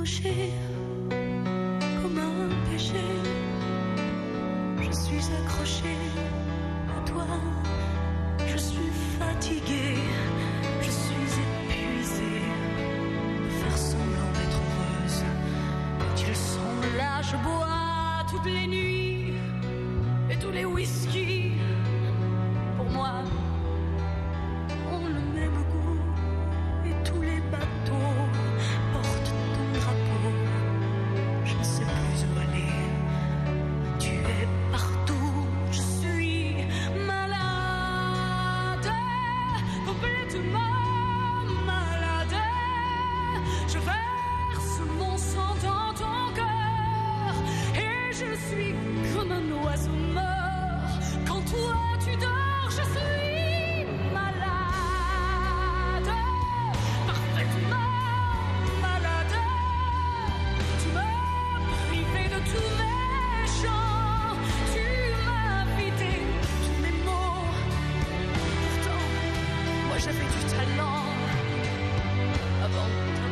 accrochée comme un péché. Je suis accrochée à toi. Je suis fatiguée, je suis épuisée de faire semblant d'être heureuse. Quand ils sont là, je bois toutes les nuits et tous les whisky. Pour moi, ont le même goût et tous les bateaux portent ton drapeau. Je ne sais plus où aller, tu es partout. Je suis malade, complètement malade. Je verse mon sang dans ton cœur et je suis comme un oiseau mort. Quand toi tu dors, je suis malade, parfaitement malade. Tu m'as privé de tous mes chants, tu m'as vidé de tous mes mots. Pourtant, moi j'avais du talent avant ta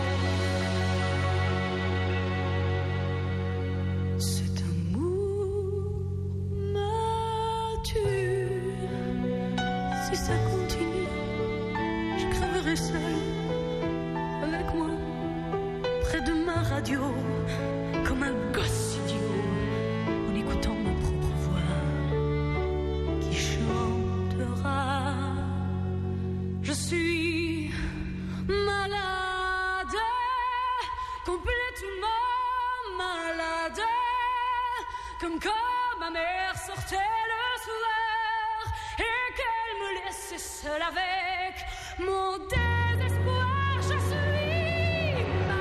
peau. Cet amour m'a tué. Si ça continue, je crèverai seule avec moi près de ma radio, comme un gosse idiot, en écoutant ma propre voix qui chantera. Je suis malade, complètement malade, comme quand ma mère sortait le soir et qu'elle me laissait seule avec mon désespoir. Je suis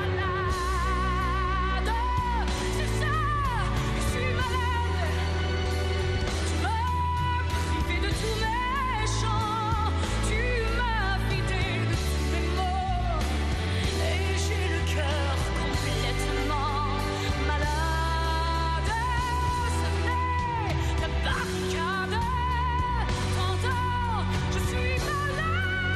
malade, c'est ça, je suis malade. Tu m'as privé de tous mes chants, tu m'as vidé de tous mes mots et j'ai le cœur complètement malade. Ça fait la barricade, 30 ans, je suis malade.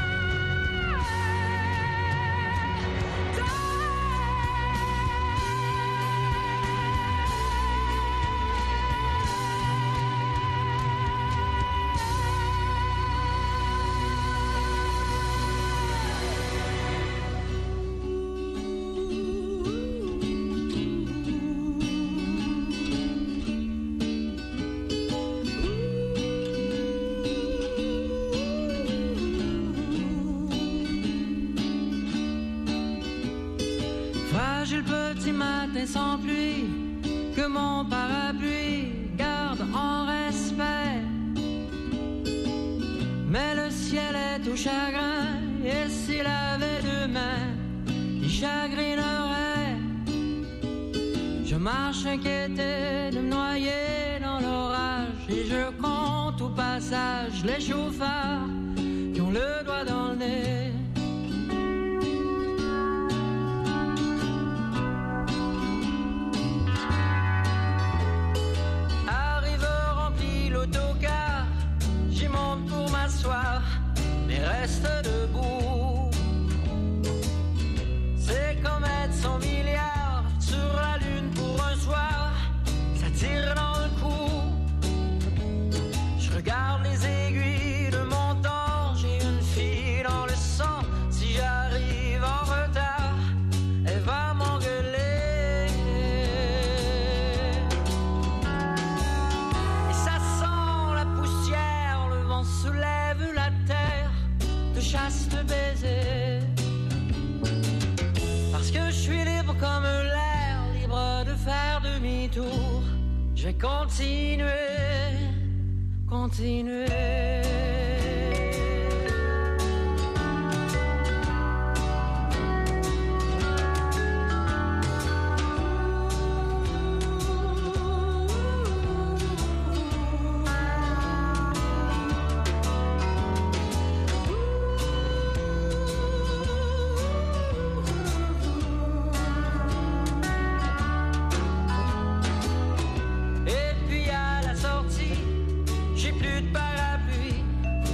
Fragile petit matin sans pluie, que mon parapluie garde en respect. Mais le ciel est au chagrin, et s'il avait deux mains, il chagrinerait. Je marche inquiété de me noyer dans l'orage, et je compte au passage les chauffards qui ont le doigt dans le nez. Arrive rempli l'autocar, j'y monte pour m'asseoir, mais reste debout. C'est comme être 100 milliards sur la lune pour un soir, ça tire dans le cou. Je regarde les aiguilles de mon temps, j'ai une fille dans le sang. Si j'arrive en retard, elle va m'engueuler. Et ça sent la poussière, le vent soulève la terre, te chasse le baiser. Parce que je suis libre comme l'air, libre de faire demi-tour. Je vais continuer, continuer. Et puis à la sortie, j'ai plus de parapluie,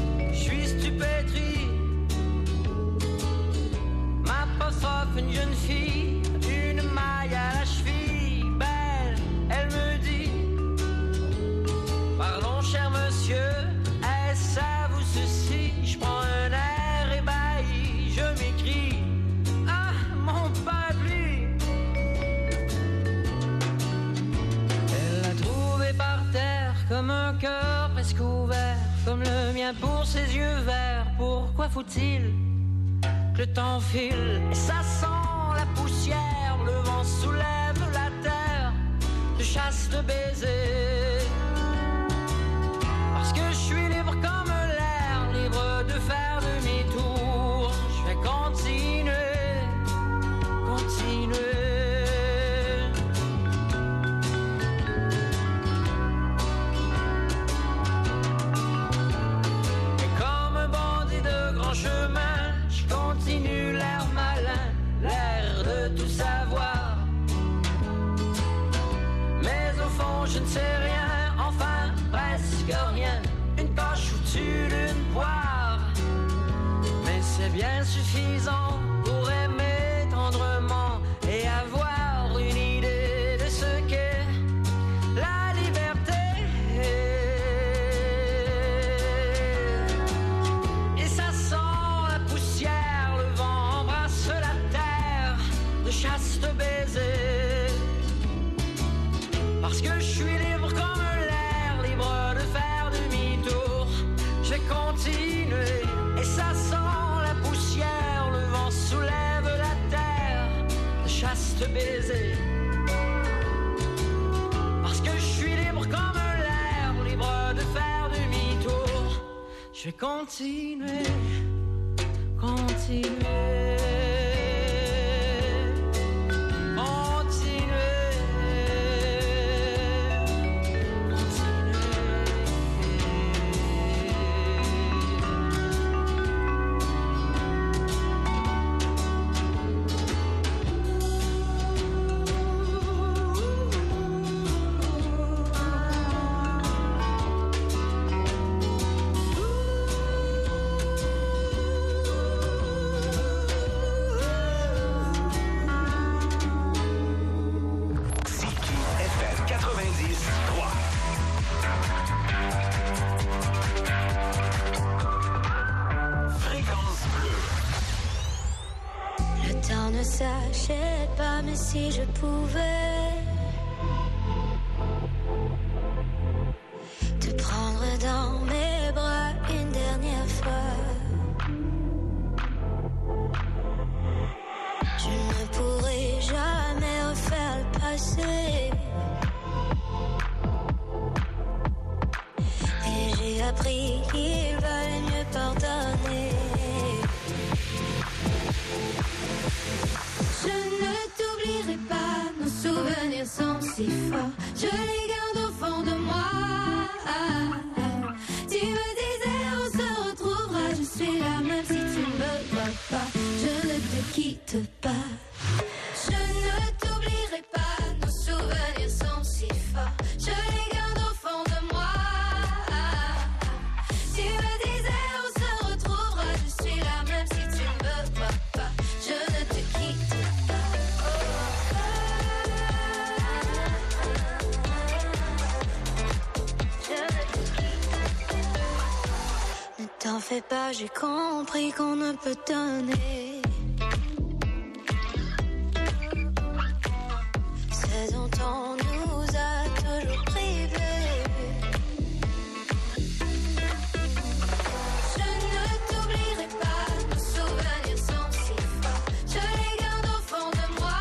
comme un cœur presque ouvert, comme le mien pour ses yeux verts. Pourquoi faut-il que le temps file et ça sent la poussière, le vent soulève la terre, de chasse de baisers. Parce que je suis libre comme l'air, libre de faire demi-tour. Je vais continuer, continuer. Et comme un bandit de grand chemin, je continue l'air malin, l'air de tout savoir. Mais au fond je ne sais rien, enfin presque rien. Une coche au-dessus d'une poire, mais c'est bien suffisant pour aimer tendrement et avoir une idée de ce qu'est la liberté. Et ça sent la poussière, le vent embrasse la terre, de chasse de baisers. Parce que je suis libre comme l'air, libre de faire demi-tour. Je vais continuer et ça sent la poussière, le vent soulève la terre, de chasse de baisers. Parce que je suis libre comme l'air, libre de faire demi-tour. Je vais continuer, continuer. Ne s'achète pas, mais si je pouvais te prendre dans mes bras une dernière fois, je ne pourrai jamais refaire le passé. Et j'ai appris qu'il valait mieux pardonner. Je ne t'oublierai pas, nos souvenirs sont si forts, je les garde au fond de moi. Tu me disais on se retrouvera, je suis là même si tu ne me vois pas. Je ne te quitte pas. Je ne t'oublierai pas, nos souvenirs sont si forts, je les garde au fond de moi. Tu me disais on se retrouvera, je suis là même si tu ne me vois pas. Je ne te quitte pas. Ne t'en fais pas, j'ai compris qu'on ne peut donner ce dont on nous a toujours privés. Je ne t'oublierai pas, nos souvenirs sont si forts, je les garde au fond de moi.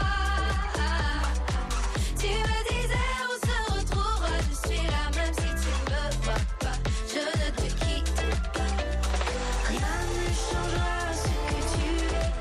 Tu me disais on se retrouvera, je suis là même si tu ne me vois pas. Je ne te quitte pas. Rien ne changera ce que tu es.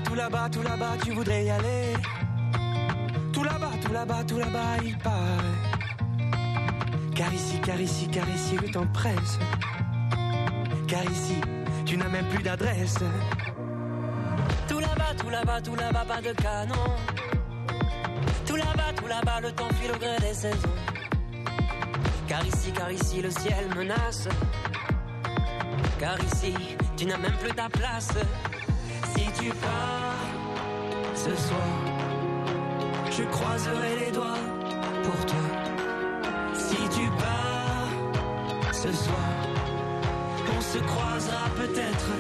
tout là-bas, tu voudrais y aller. Tout là-bas, il paraît. Car ici, le temps presse. Car ici, tu n'as même plus d'adresse. Tout là-bas, pas de canon. Tout là-bas, le temps file au gré des saisons. Car ici, le ciel menace. Car ici, tu n'as même plus ta place. Si tu pars ce soir, je croiserai les doigts pour toi. Si tu pars ce soir, on se croisera peut-être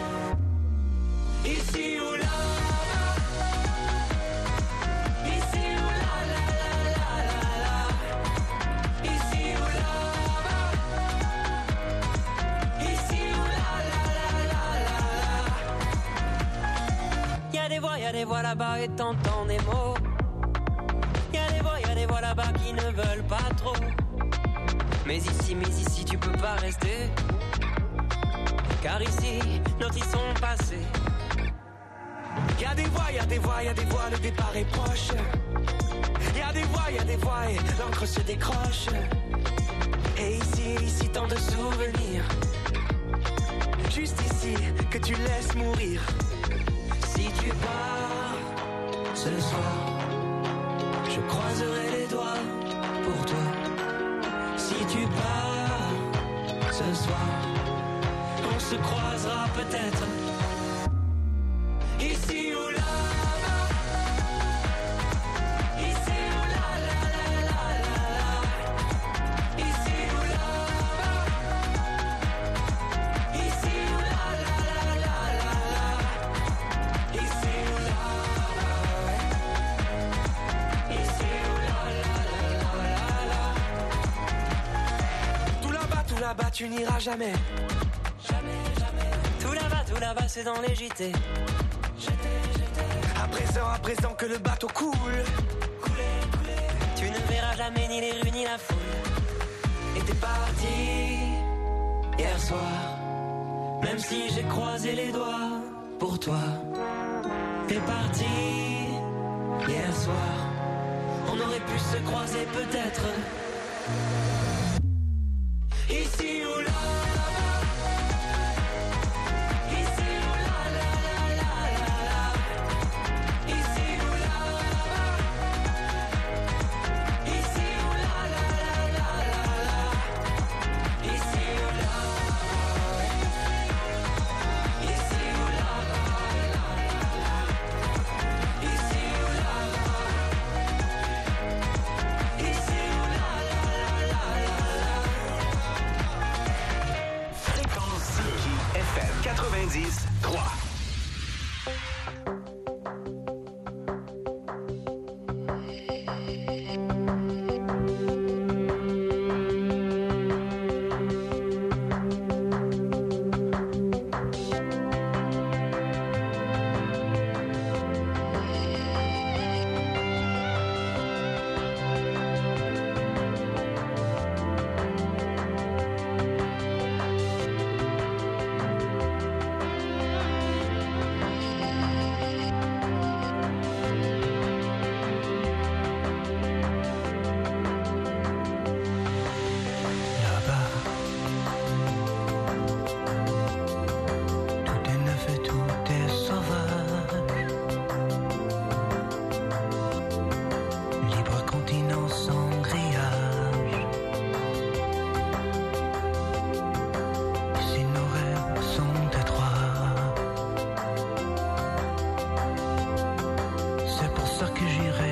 ici ou là. Ici ou là, la la la la la. Ici ou là. Ici ou là, la la la la la. Y'a des voix là-bas et t'entends des mots. Y'a des voix là-bas qui ne veulent pas trop. Mais ici, tu peux pas rester. Car ici, nos vies sont passées. Y'a des voix, le départ est proche. Y'a des voix et l'encre se décroche. Et ici, tant de souvenirs. Juste ici, que tu laisses mourir. Si tu pars ce soir, je croiserai les doigts pour toi. Si tu pars ce soir, on se croisera peut-être ici ou là. Ici ou là, la la la la la. Ici ou là. Ici ou là, la la la la la. Ici ou là. Ici ou là, la la la la. Tout là-bas, tu n'iras jamais. Tout là-bas, c'est dans les JT. À présent que le bateau coule. Tu ne verras jamais ni les rues ni la foule. Et t'es parti Hier soir, même si j'ai croisé les doigts pour toi. T'es parti hier soir, on aurait pu se croiser peut-être ici ou là. Que j'irai